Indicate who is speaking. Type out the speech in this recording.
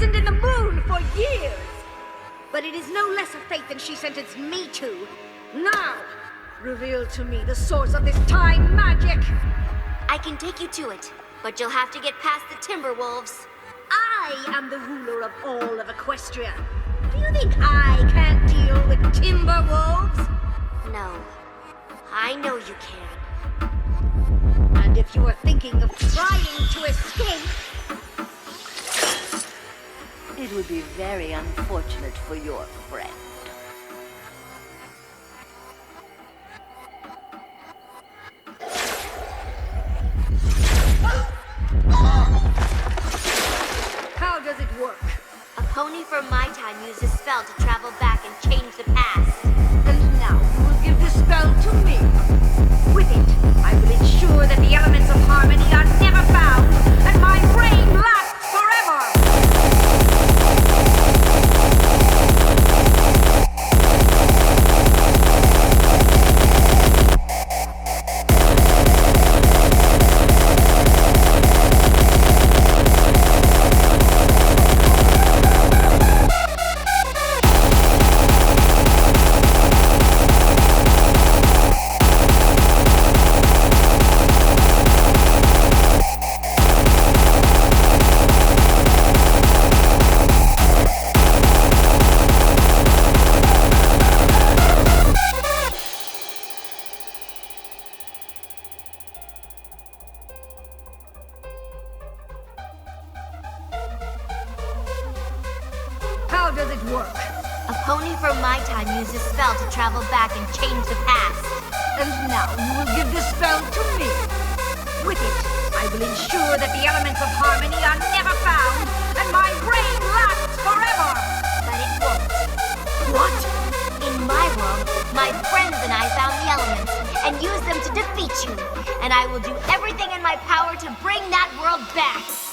Speaker 1: imprisoned in the moon for years. But it is no less a fate than she sentenced me to. Now, reveal to me the source of this time magic.
Speaker 2: I can take you to it, but you'll have to get past the Timberwolves.
Speaker 1: I am the ruler of all of Equestria. Do you think I can't deal with Timberwolves?
Speaker 2: No, I know you can.
Speaker 1: And if you are thinking of trying to escape,
Speaker 3: It would be very unfortunate for your friend.
Speaker 1: how does it work?
Speaker 2: A pony from my time used a spell to travel back and change the past.
Speaker 1: And now you will give this spell to me. With it, I will ensure that the elements of harmony are never found, and my reign lasts forever! How does it work?
Speaker 2: A pony from my time used a spell to travel back and change the past.
Speaker 1: And now you will give this spell to me. With it, I will ensure that the elements of harmony are never found, and my reign lasts forever!
Speaker 2: But it won't.
Speaker 1: What?
Speaker 2: In my world, my friends and I found the elements and used them to defeat you. And I will do everything in my power to bring that world back.